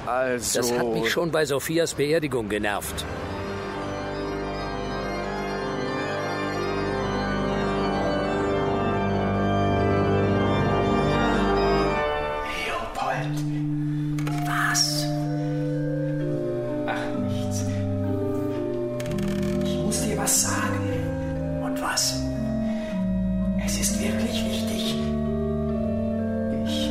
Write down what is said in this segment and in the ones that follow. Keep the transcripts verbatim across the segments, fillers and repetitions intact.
Also... Das hat mich schon bei Sophias Beerdigung genervt. Leopold. Was? Ach, nichts. Ich muss dir was sagen. Und was? Es ist wirklich wichtig. Ich...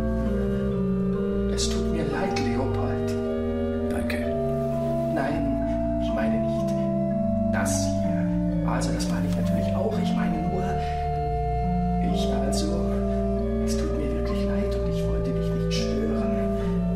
Es tut mir leid, Leopold. Danke. Nein, ich meine nicht das hier. Also, das meine ich natürlich auch. Ich meine nur... Ich also... Es tut mir wirklich leid und ich wollte dich nicht stören.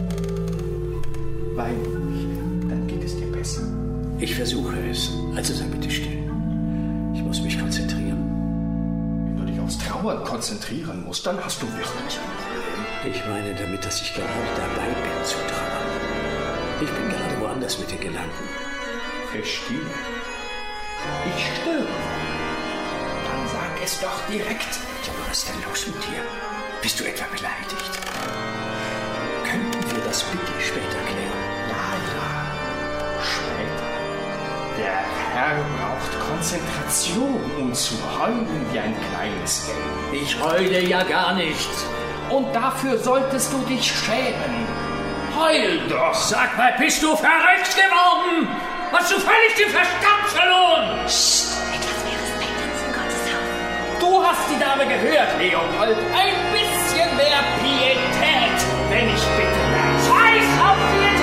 Wein ruhig, dann geht es dir besser. Ich versuche es. Also sei bitte still. Ich muss mich konzentrieren. Wenn du dich aufs Trauern konzentrieren musst, dann hast du wirklich ein Problem. Ich meine damit, dass ich gerade dabei bin zu trauern. Ich bin gerade woanders mit den Gedanken. Verstehe. Ich störe. Dann sag es doch direkt. Ja, was ist denn los mit dir? Bist du etwa beleidigt? Könnten wir das bitte später klären? Ja, ja. Später. Der Herr braucht Konzentration, um zu heulen wie ein kleines Geld. Ich heule ja gar nicht. Und dafür solltest du dich schämen. Heul doch! Sag mal, bist du verrückt geworden? Hast du völlig den Verstand verloren? Psst, etwas mehr Respekt in Gottes Haus. Du hast die Dame gehört, Leopold. Ein bisschen mehr Pietät, wenn ich bitte. Scheiß auf die